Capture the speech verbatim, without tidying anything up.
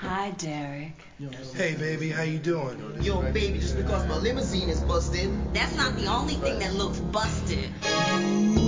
Hi, Derek. Hey, baby, how you doing? Yo, baby, just because my limousine is busted. That's not the only thing that looks busted.